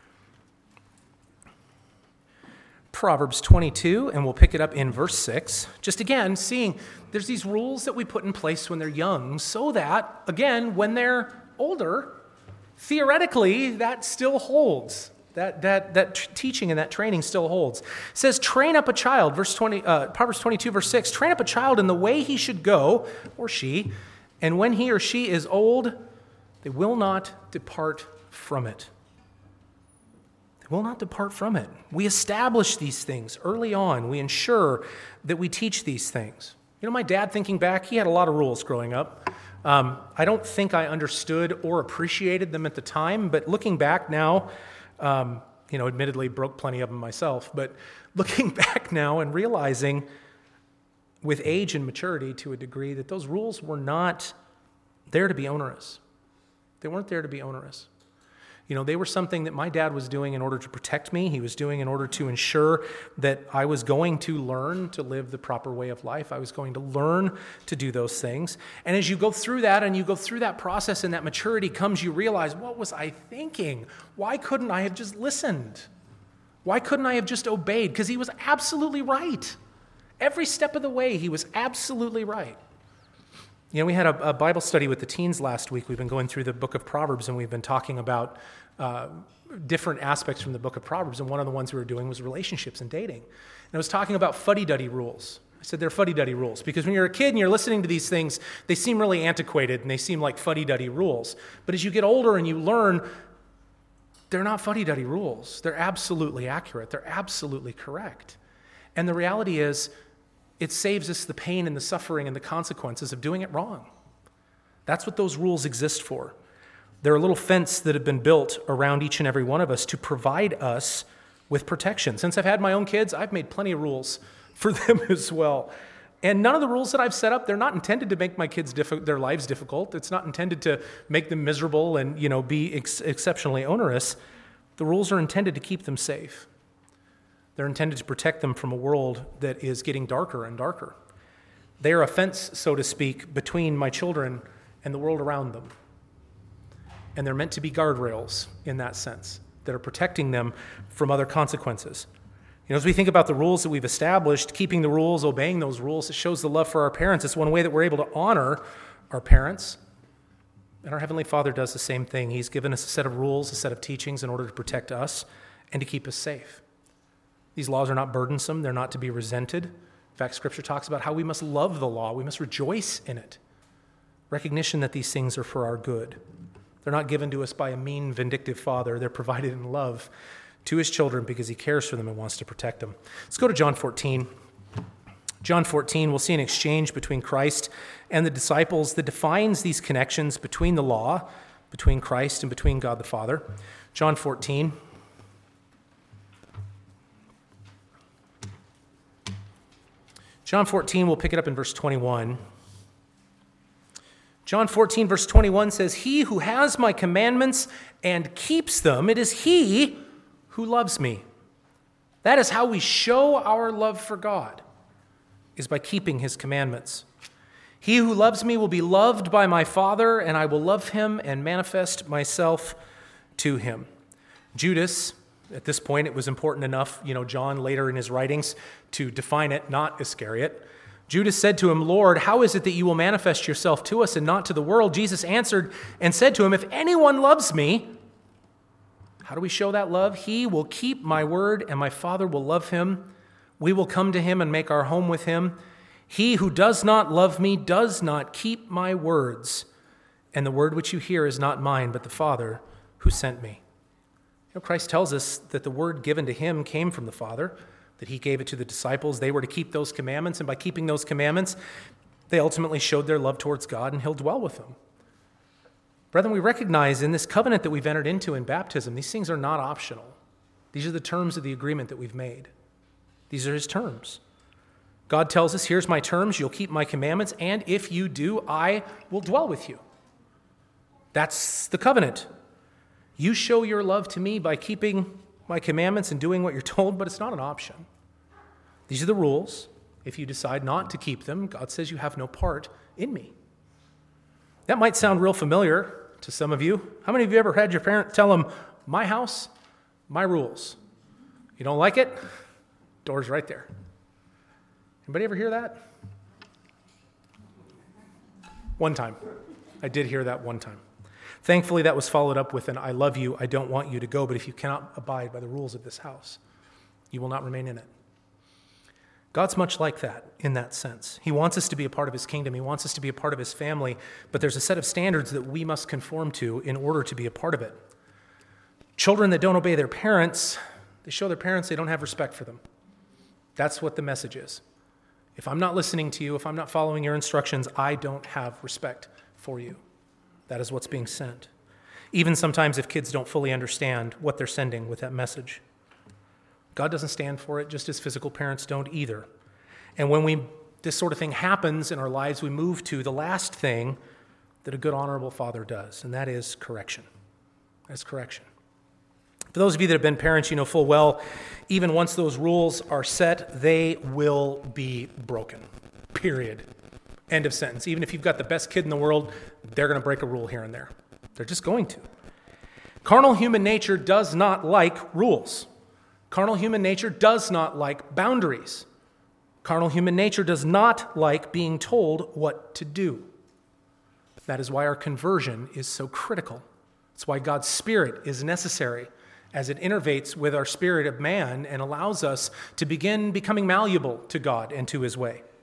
Proverbs twenty-two, and we'll pick it up in verse six. Just again, seeing there's these rules that we put in place when they're young so that, again, when they're older, theoretically, that still holds. That that that t- teaching and that training still holds. It says, train up a child, verse twenty, uh, Proverbs twenty-two, verse six, train up a child in the way he should go, or she, and when he or she is old, they will not depart from it. They will not depart from it. We establish these things early on. We ensure that we teach these things. You know, my dad, thinking back, he had a lot of rules growing up. Um, I don't think I understood or appreciated them at the time, but looking back now, Um, you know, admittedly broke plenty of them myself, but looking back now and realizing with age and maturity to a degree that those rules were not there to be onerous. They weren't there to be onerous. You know, they were something that my dad was doing in order to protect me. He was doing in order to ensure that I was going to learn to live the proper way of life. I was going to learn to do those things. And as you go through that and you go through that process and that maturity comes, you realize, what was I thinking? Why couldn't I have just listened? Why couldn't I have just obeyed? Because he was absolutely right. Every step of the way, he was absolutely right. You know, we had a, a Bible study with the teens last week. We've been going through the book of Proverbs, and we've been talking about uh, different aspects from the book of Proverbs. And one of the ones we were doing was relationships and dating. And I was talking about fuddy-duddy rules. I said they're fuddy-duddy rules, because when you're a kid and you're listening to these things, they seem really antiquated and they seem like fuddy-duddy rules. But as you get older and you learn, they're not fuddy-duddy rules. They're absolutely accurate. They're absolutely correct. And the reality is, it saves us the pain and the suffering and the consequences of doing it wrong. That's what those rules exist for. They're a little fence that have been built around each and every one of us to provide us with protection. Since I've had my own kids, I've made plenty of rules for them as well. And none of the rules that I've set up, they're not intended to make my kids diffi- their lives difficult. It's not intended to make them miserable and, you know, be ex- exceptionally onerous. The rules are intended to keep them safe. They're intended to protect them from a world that is getting darker and darker. They are a fence, so to speak, between my children and the world around them. And they're meant to be guardrails in that sense, that are protecting them from other consequences. You know, as we think about the rules that we've established, keeping the rules, obeying those rules, it shows the love for our parents. It's one way that we're able to honor our parents. And our Heavenly Father does the same thing. He's given us a set of rules, a set of teachings in order to protect us and to keep us safe. These laws are not burdensome. They're not to be resented. In fact, Scripture talks about how we must love the law. We must rejoice in it. Recognition that these things are for our good. They're not given to us by a mean, vindictive father. They're provided in love to his children because he cares for them and wants to protect them. Let's go to John fourteen. John fourteen, we'll see an exchange between Christ and the disciples that defines these connections between the law, between Christ, and between God the Father. John fourteen. John fourteen, we'll pick it up in verse twenty-one. John fourteen, verse twenty-one says, "He who has my commandments and keeps them, it is he who loves me." That is how we show our love for God, is by keeping his commandments. "He who loves me will be loved by my Father, and I will love him and manifest myself to him." Judas, at this point, it was important enough, you know, John later in his writings to define it, not Iscariot. Judas said to him, "Lord, how is it that you will manifest yourself to us and not to the world?" Jesus answered and said to him, "If anyone loves me," how do we show that love? "He will keep my word, and my Father will love him. We will come to him and make our home with him. He who does not love me does not keep my words, and the word which you hear is not mine, but the Father who sent me." You know, Christ tells us that the word given to him came from the Father, that he gave it to the disciples. They were to keep those commandments, and by keeping those commandments, they ultimately showed their love towards God, and he'll dwell with them. Brethren, we recognize in this covenant that we've entered into in baptism, these things are not optional. These are the terms of the agreement that we've made. These are his terms. God tells us, here's my terms, you'll keep my commandments, and if you do, I will dwell with you. That's the covenant. You show your love to me by keeping my commandments and doing what you're told, but it's not an option. These are the rules. If you decide not to keep them, God says you have no part in me. That might sound real familiar to some of you. How many of you ever had your parent tell them, "My house, my rules"? You don't like it? Door's right there. Anybody ever hear that? One time. I did hear that one time. Thankfully, that was followed up with an "I love you, I don't want you to go, but if you cannot abide by the rules of this house, you will not remain in it." God's much like that in that sense. He wants us to be a part of his kingdom. He wants us to be a part of his family, but there's a set of standards that we must conform to in order to be a part of it. Children that don't obey their parents, they show their parents they don't have respect for them. That's what the message is. If I'm not listening to you, if I'm not following your instructions, I don't have respect for you. That is what's being sent. Even sometimes if kids don't fully understand what they're sending with that message. God doesn't stand for it, just as physical parents don't either. And when we this sort of thing happens in our lives, we move to the last thing that a good, honorable father does, and that is correction. That's correction. For those of you that have been parents, you know full well, even once those rules are set, they will be broken. Period. End of sentence. Even if you've got the best kid in the world, they're going to break a rule here and there. They're just going to. Carnal human nature does not like rules. Carnal human nature does not like boundaries. Carnal human nature does not like being told what to do. That is why our conversion is so critical. It's why God's Spirit is necessary as it innervates with our spirit of man and allows us to begin becoming malleable to God and to his way.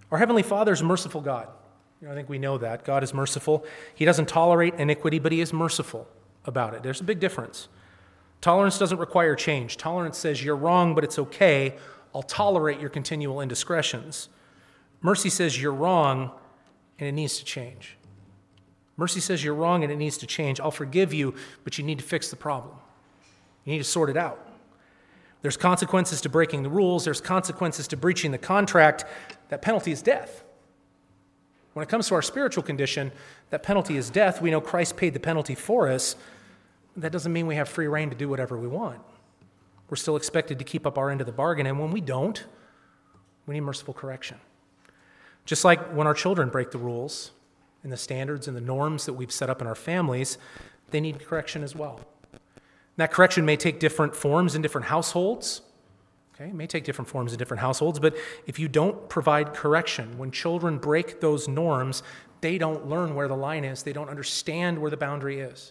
Our Heavenly Father is a merciful God. You know, I think we know that. God is merciful. He doesn't tolerate iniquity, but he is merciful about it. There's a big difference. Tolerance doesn't require change. Tolerance says you're wrong, but it's okay. I'll tolerate your continual indiscretions. Mercy says you're wrong and it needs to change. Mercy says you're wrong and it needs to change. I'll forgive you, but you need to fix the problem. You need to sort it out. There's consequences to breaking the rules. There's consequences to breaching the contract. That penalty is death. When it comes to our spiritual condition, that penalty is death. We know Christ paid the penalty for us. That doesn't mean we have free reign to do whatever we want. We're still expected to keep up our end of the bargain, and when we don't, we need merciful correction. Just like when our children break the rules and the standards and the norms that we've set up in our families, they need correction as well. That correction may take different forms in different households. Okay, it may take different forms in different households, but if you don't provide correction, when children break those norms, they don't learn where the line is. They don't understand where the boundary is.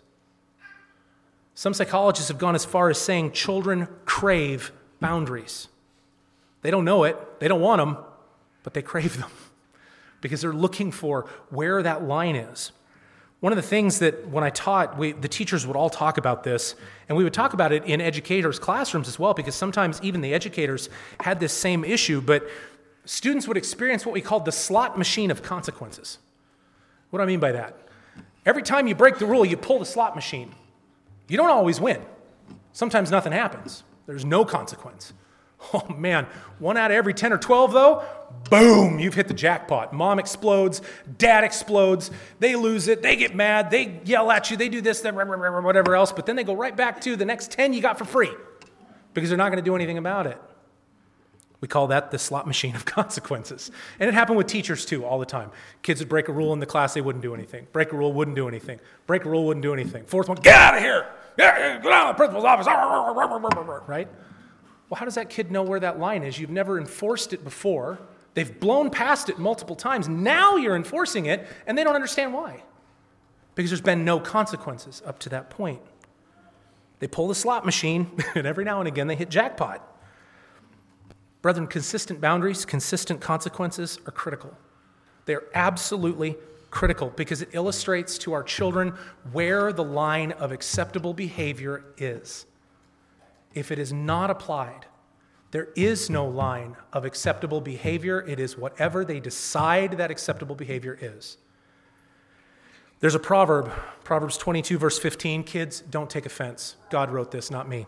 Some psychologists have gone as far as saying children crave boundaries. They don't know it, they don't want them, but they crave them because they're looking for where that line is. One of the things that when I taught, we, the teachers would all talk about this, and we would talk about it in educators' classrooms as well, because sometimes even the educators had this same issue, but students would experience what we called the slot machine of consequences. What do I mean by that? Every time you break the rule, you pull the slot machine. You don't always win. Sometimes nothing happens. There's no consequence. Oh man, one out of every ten or twelve though, boom, you've hit the jackpot. Mom explodes, dad explodes, they lose it, they get mad, they yell at you, they do this, whatever else, but then they go right back to the next ten you got for free because they're not going to do anything about it. We call that the slot machine of consequences. And it happened with teachers too all the time. Kids would break a rule in the class, they wouldn't do anything. Break a rule, wouldn't do anything. Break a rule, wouldn't do anything. Fourth one, get out of here! Get out of the principal's office! Right? Well, how does that kid know where that line is? You've never enforced it before. They've blown past it multiple times. Now you're enforcing it, and they don't understand why. Because there's been no consequences up to that point. They pull the slot machine, and every now and again they hit jackpot. Brethren, consistent boundaries, consistent consequences are critical. They're absolutely critical because it illustrates to our children where the line of acceptable behavior is. If it is not applied, there is no line of acceptable behavior. It is whatever they decide that acceptable behavior is. There's a proverb, Proverbs twenty-two, verse fifteen. Kids, don't take offense. God wrote this, not me.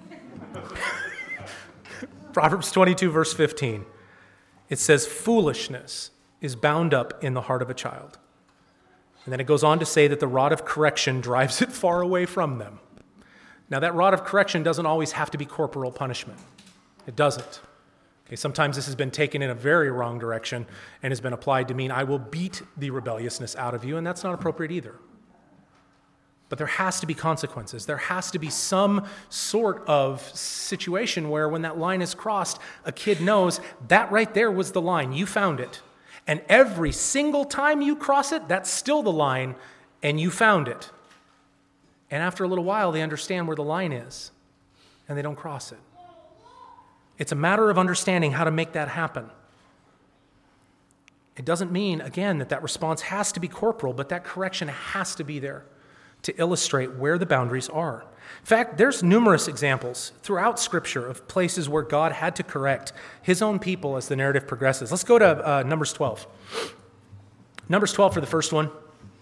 Proverbs twenty-two, verse fifteen. It says, foolishness is bound up in the heart of a child. And then it goes on to say that the rod of correction drives it far away from them. Now, that rod of correction doesn't always have to be corporal punishment. It doesn't. Okay, sometimes this has been taken in a very wrong direction and has been applied to mean I will beat the rebelliousness out of you, and that's not appropriate either. But there has to be consequences. There has to be some sort of situation where when that line is crossed, a kid knows that right there was the line. You found it. And every single time you cross it, that's still the line, and you found it. And after a little while, they understand where the line is, and they don't cross it. It's a matter of understanding how to make that happen. It doesn't mean, again, that that response has to be corporal, but that correction has to be there to illustrate where the boundaries are. In fact, there's numerous examples throughout Scripture of places where God had to correct his own people as the narrative progresses. Let's go to uh, Numbers twelve. Numbers twelve for the first one.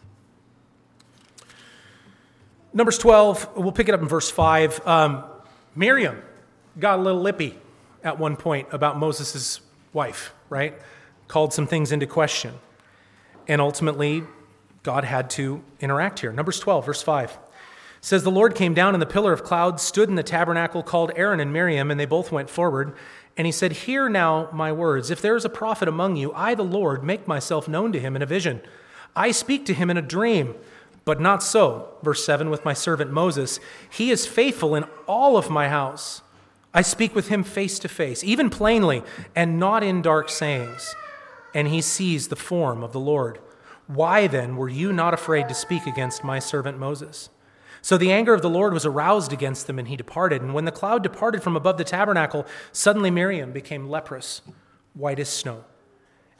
Numbers twelve, we'll pick it up in verse five. Um, Miriam got a little lippy at one point about Moses' wife, right? Called some things into question. And ultimately, God had to interact here. Numbers twelve, verse five. It says, the Lord came down in the pillar of cloud, stood in the tabernacle, called Aaron and Miriam, and they both went forward. And he said, hear now my words. If there is a prophet among you, I, the Lord, make myself known to him in a vision. I speak to him in a dream. But not so, verse seven, with my servant Moses. He is faithful in all of my house. I speak with him face to face, even plainly, and not in dark sayings. And he sees the form of the Lord. Why then were you not afraid to speak against my servant Moses? So the anger of the Lord was aroused against them, and he departed. And when the cloud departed from above the tabernacle, suddenly Miriam became leprous, white as snow.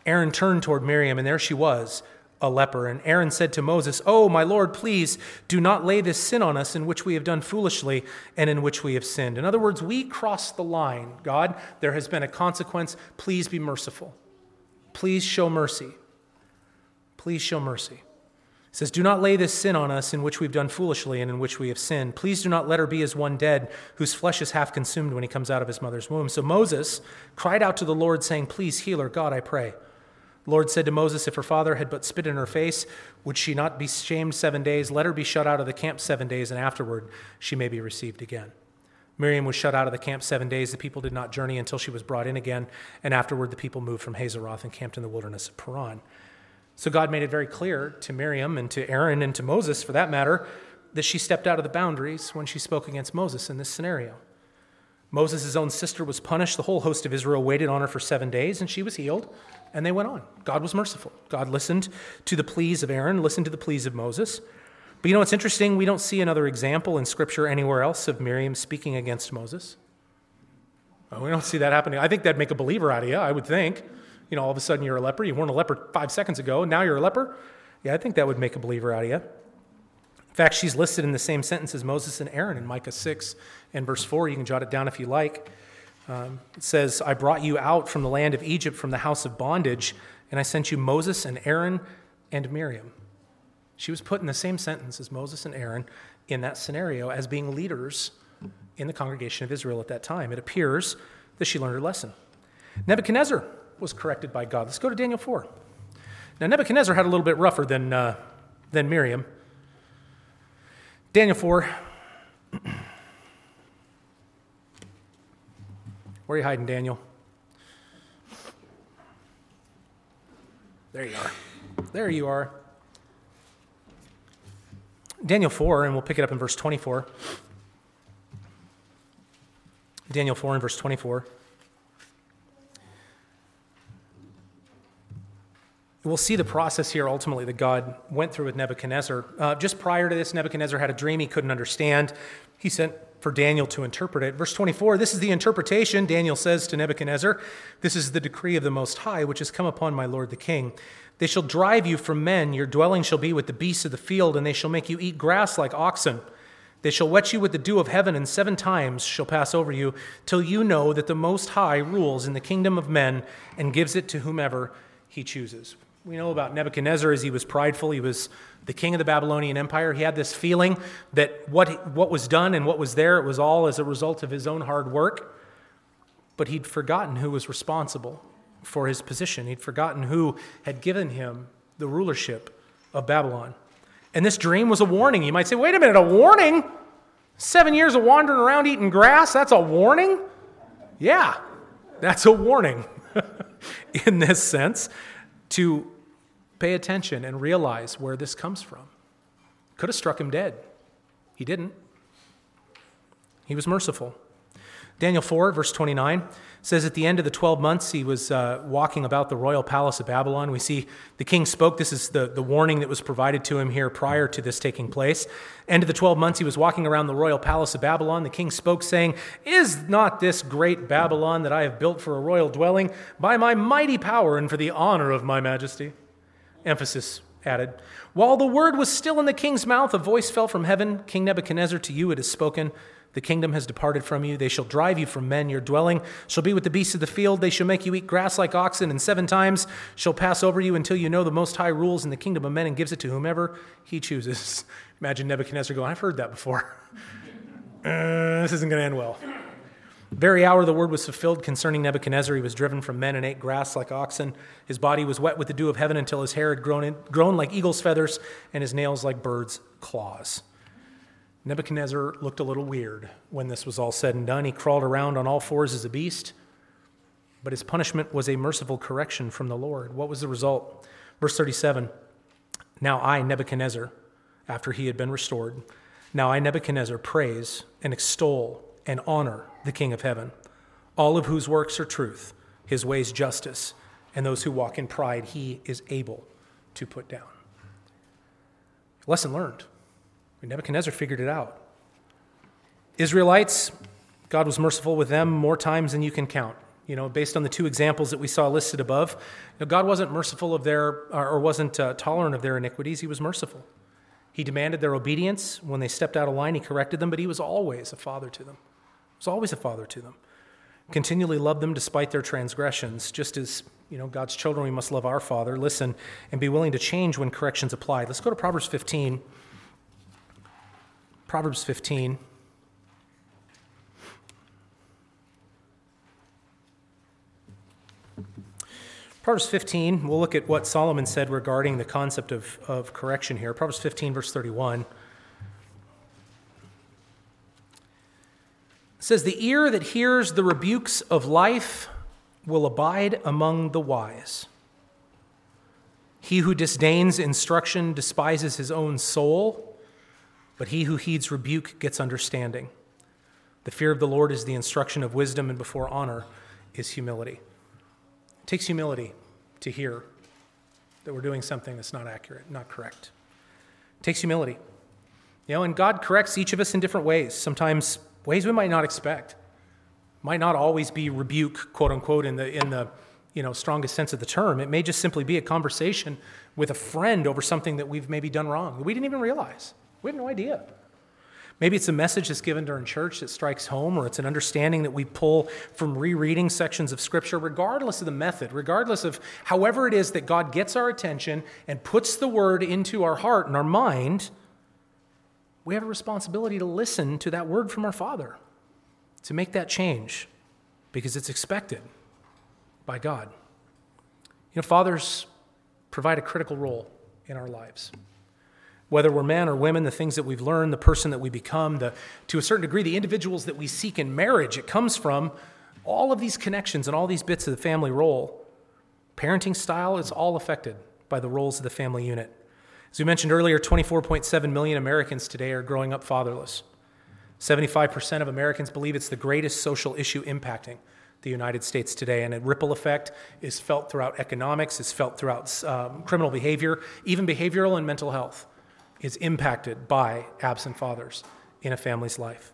Aaron turned toward Miriam, and there she was, a leper. And Aaron said to Moses, "Oh, my Lord, please do not lay this sin on us in which we have done foolishly and in which we have sinned." In other words, we crossed the line. God, there has been a consequence. Please be merciful. Please show mercy. Please show mercy. It says, "Do not lay this sin on us in which we've done foolishly and in which we have sinned. Please do not let her be as one dead, whose flesh is half consumed when he comes out of his mother's womb." So Moses cried out to the Lord, saying, "Please heal her, God, I pray." The Lord said to Moses, "If her father had but spit in her face, would she not be shamed seven days? Let her be shut out of the camp seven days, and afterward she may be received again." Miriam was shut out of the camp seven days. The people did not journey until she was brought in again, and afterward the people moved from Hazeroth and camped in the wilderness of Paran. So God made it very clear to Miriam and to Aaron and to Moses, for that matter, that she stepped out of the boundaries when she spoke against Moses in this scenario. Moses' own sister was punished. The whole host of Israel waited on her for seven days, and she was healed, and they went on. God was merciful. God listened to the pleas of Aaron, listened to the pleas of Moses. But you know what's interesting? We don't see another example in Scripture anywhere else of Miriam speaking against Moses. We don't see that happening. I think that'd make a believer out of you, I would think. You know, all of a sudden you're a leper. You weren't a leper five seconds ago, and now you're a leper. Yeah, I think that would make a believer out of you. In fact, she's listed in the same sentence as Moses and Aaron in Micah six and verse four. You can jot it down if you like. Um, it says, "I brought you out from the land of Egypt, from the house of bondage, and I sent you Moses and Aaron and Miriam." She was put in the same sentence as Moses and Aaron in that scenario as being leaders in the congregation of Israel at that time. It appears that she learned her lesson. Nebuchadnezzar was corrected by God. Let's go to Daniel four. Now, Nebuchadnezzar had a little bit rougher than, uh, than Miriam. Daniel four. Where are you hiding, Daniel? There you are. There you are. Daniel four, and we'll pick it up in verse twenty-four. Daniel four and verse twenty-four. We'll see the process here ultimately that God went through with Nebuchadnezzar. Uh, just prior to this, Nebuchadnezzar had a dream he couldn't understand. He sent for Daniel to interpret it. Verse twenty-four, this is the interpretation. Daniel says to Nebuchadnezzar, "This is the decree of the Most High, which has come upon my lord the king. They shall drive you from men. Your dwelling shall be with the beasts of the field, and they shall make you eat grass like oxen. They shall wet you with the dew of heaven, and seven times shall pass over you, till you know that the Most High rules in the kingdom of men and gives it to whomever he chooses." We know about Nebuchadnezzar as he was prideful. He was the king of the Babylonian Empire. He had this feeling that what, what was done and what was there, it was all as a result of his own hard work. But he'd forgotten who was responsible for his position. He'd forgotten who had given him the rulership of Babylon. And this dream was a warning. You might say, wait a minute, a warning? Seven years of wandering around eating grass, that's a warning? Yeah, that's a warning in this sense, to pay attention and realize where this comes from. Could have struck him dead. He didn't. He was merciful. Daniel four, verse twenty-nine, says at the end of the twelve months, he was uh, walking about the royal palace of Babylon. We see the king spoke. This is the, the warning that was provided to him here prior to this taking place. End of the twelve months, he was walking around the royal palace of Babylon. The king spoke, saying, "Is not this great Babylon that I have built for a royal dwelling by my mighty power and for the honor of my majesty?" Emphasis added. While the word was still in the king's mouth, a voice fell from heaven. "King Nebuchadnezzar, to you it is spoken. The kingdom has departed from you. They shall drive you from men. Your dwelling shall be with the beasts of the field. They shall make you eat grass like oxen, and seven times shall pass over you until you know the Most High rules in the kingdom of men and gives it to whomever he chooses." Imagine Nebuchadnezzar going, "I've heard that before. uh, this isn't going to end well." Very hour the word was fulfilled concerning Nebuchadnezzar. He was driven from men and ate grass like oxen. His body was wet with the dew of heaven until his hair had grown, in, grown like eagle's feathers and his nails like birds' claws. Nebuchadnezzar looked a little weird when this was all said and done. He crawled around on all fours as a beast, but his punishment was a merciful correction from the Lord. What was the result? Verse thirty-seven, "Now I, Nebuchadnezzar, after he had been restored, now I, Nebuchadnezzar, praise and extol and honor the King of heaven, all of whose works are truth, his ways justice, and those who walk in pride he is able to put down." Lesson learned. Nebuchadnezzar figured it out. Israelites, God was merciful with them more times than you can count. You know, based on the two examples that we saw listed above, you know, God wasn't merciful of their, or wasn't uh, tolerant of their iniquities. He was merciful. He demanded their obedience. When they stepped out of line, he corrected them, but he was always a father to them. He was always a father to them. Continually loved them despite their transgressions, just as, you know, God's children, we must love our Father, listen, and be willing to change when correction's applied. Let's go to Proverbs fifteen. Proverbs fifteen. Proverbs fifteen, we'll look at what Solomon said regarding the concept of, of correction here. Proverbs fifteen, verse thirty-one. It says, "The ear that hears the rebukes of life will abide among the wise. He who disdains instruction despises his own soul, but he who heeds rebuke gets understanding. The fear of the Lord is the instruction of wisdom, and before honor is humility." It takes humility to hear that we're doing something that's not accurate, not correct. It takes humility. You know, and God corrects each of us in different ways, sometimes ways we might not expect. Might not always be rebuke, quote unquote, in the in the you know strongest sense of the term. It may just simply be a conversation with a friend over something that we've maybe done wrong that we didn't even realize. We have no idea. Maybe it's a message that's given during church that strikes home, or it's an understanding that we pull from rereading sections of Scripture. Regardless of the method, regardless of however it is that God gets our attention and puts the word into our heart and our mind, we have a responsibility to listen to that word from our Father, to make that change, because it's expected by God. You know, fathers provide a critical role in our lives. Whether we're men or women, the things that we've learned, the person that we become, the, to a certain degree, the individuals that we seek in marriage, it comes from all of these connections and all these bits of the family role. Parenting style is all affected by the roles of the family unit. As we mentioned earlier, twenty-four point seven million Americans today are growing up fatherless. seventy-five percent of Americans believe it's the greatest social issue impacting the United States today, and a ripple effect is felt throughout economics, is felt throughout um, criminal behavior, even behavioral and mental health is impacted by absent fathers in a family's life.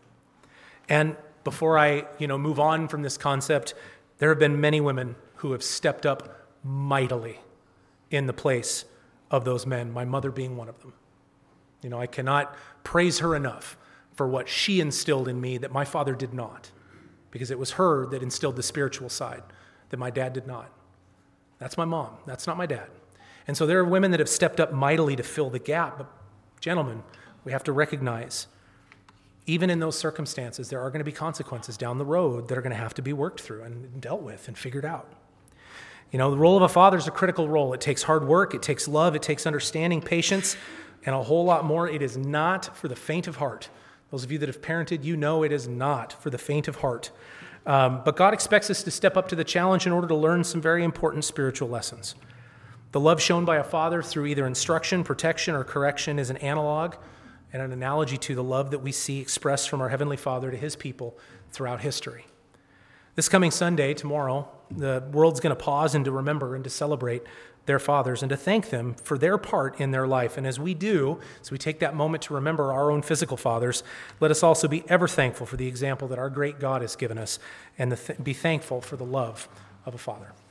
And before I, you know, move on from this concept, there have been many women who have stepped up mightily in the place of those men, my mother being one of them. You know, I cannot praise her enough for what she instilled in me that my father did not, because it was her that instilled the spiritual side that my dad did not. That's my mom. That's not my dad. And so there are women that have stepped up mightily to fill the gap. But gentlemen, we have to recognize, even in those circumstances, there are going to be consequences down the road that are going to have to be worked through and dealt with and figured out. You know, the role of a father is a critical role. It takes hard work, it takes love, it takes understanding, patience, and a whole lot more. It is not for the faint of heart. Those of you that have parented, you know it is not for the faint of heart. Um, but God expects us to step up to the challenge in order to learn some very important spiritual lessons. The love shown by a father through either instruction, protection, or correction is an analog and an analogy to the love that we see expressed from our Heavenly Father to His people throughout history. This coming Sunday, tomorrow, the world's going to pause and to remember and to celebrate their fathers and to thank them for their part in their life. And as we do, as we take that moment to remember our own physical fathers, let us also be ever thankful for the example that our great God has given us and the th- be thankful for the love of a father.